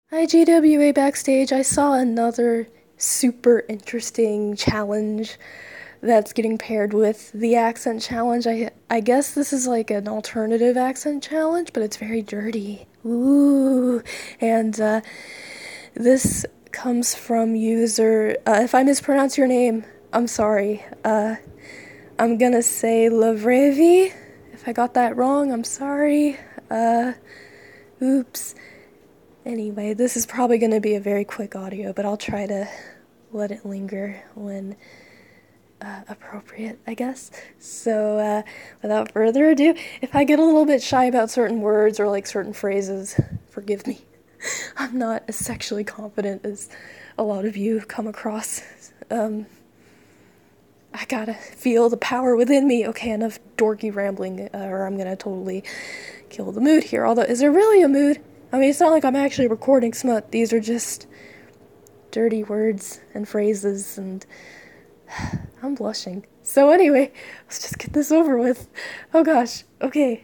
Hi, GWA Backstage. I saw another super interesting challenge that's getting paired with the accent challenge. I guess this is like an alternative accent challenge, but it's very dirty. Ooh. And this comes from user. If I mispronounce your name, I'm sorry. I'm gonna say Lavrevi. If I got that wrong, I'm sorry. Oops. Anyway, this is probably going to be a very quick audio, but I'll try to let it linger when appropriate, I guess. So, without further ado, if I get a little bit shy about certain words or like certain phrases, forgive me. I'm not as sexually confident as a lot of you come across. I gotta feel the power within me. Okay, enough dorky rambling, or I'm gonna totally kill the mood here. Although, is there really a mood? I mean, it's not like I'm actually recording smut. These are just dirty words and phrases, and I'm blushing. So anyway, let's just get this over with. Oh gosh, okay.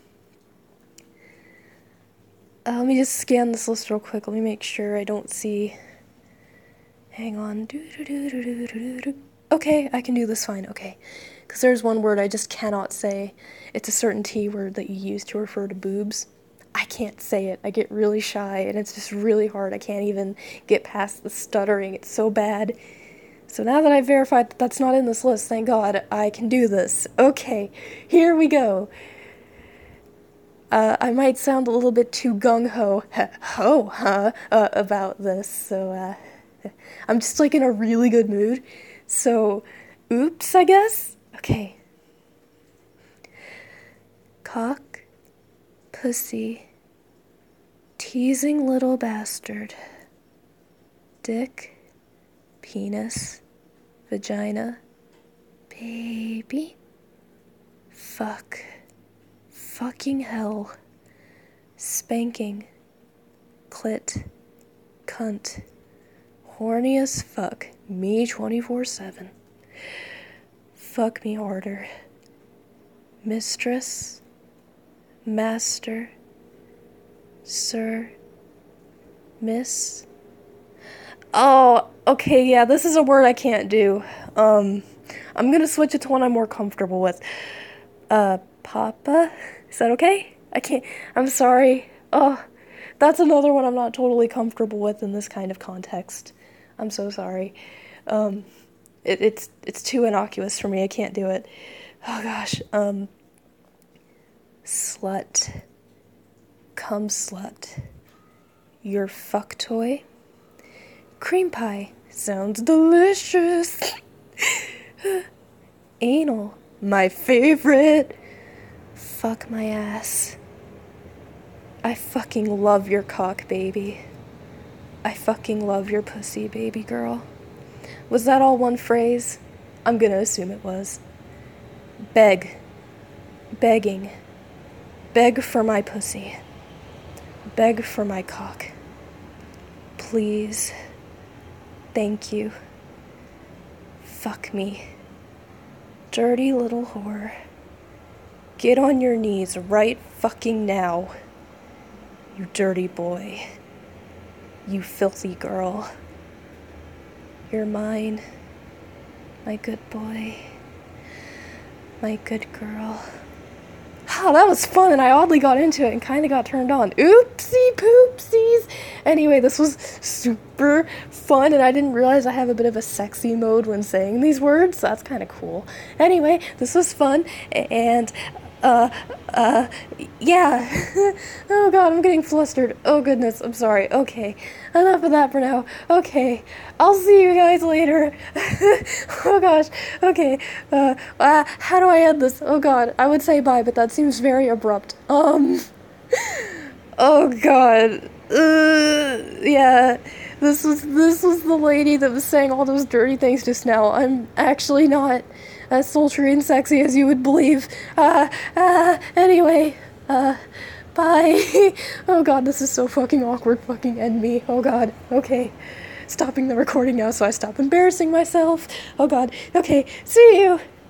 Let me just scan this list real quick. Let me make sure I don't see... Hang on. Okay, I can do this fine, okay. Because there's one word I just cannot say. It's a certain T word that you use to refer to boobs. I can't say it. I get really shy, and it's just really hard. I can't even get past the stuttering. It's so bad. So now that I've verified that that's not in this list, thank God, I can do this. Okay, here we go. I might sound a little bit too gung-ho, about this, so, I'm just, like, in a really good mood. So, oops, I guess? Okay. Cock, pussy, teasing little bastard, dick, penis, vagina, baby, fuck, fucking hell, spanking, clit, cunt, horny as fuck, me 24/7, fuck me harder, mistress, master, sir, miss. Oh, okay, yeah, this is a word I can't do. I'm gonna switch it to one I'm more comfortable with. Papa? Is that okay? I'm sorry. Oh, that's another one I'm not totally comfortable with in this kind of context. I'm so sorry. It's too innocuous for me. I can't do it. Oh gosh. Slut. Cum slut. Your fuck toy. Cream pie. Sounds delicious. Anal. My favorite. Fuck my ass. I fucking love your cock, baby. I fucking love your pussy, baby girl. Was that all one phrase? I'm gonna assume it was. Beg. Begging. Beg for my pussy. Beg for my cock. Please. Thank you. Fuck me. Dirty little whore. Get on your knees right fucking now. You dirty boy. You filthy girl. You're mine. My good boy. My good girl. Oh, that was fun, and I oddly got into it and kind of got turned on. Oopsie poopsies! Anyway, this was super fun, and I didn't realize I have a bit of a sexy mode when saying these words, so that's kind of cool. Anyway, this was fun, and, yeah. Oh god, I'm getting flustered. Oh goodness, I'm sorry. Okay, enough of that for now. Okay, I'll see you guys later. Oh gosh, okay, how do I end this? Oh god, I would say bye, but that seems very abrupt. Oh god, yeah, this was the lady that was saying all those dirty things just now. I'm actually not as sultry and sexy as you would believe. Anyway, bye. Oh god, this is so fucking awkward. Fucking end me. Oh god, okay. Stopping the recording now so I stop embarrassing myself. Oh god, okay, see you!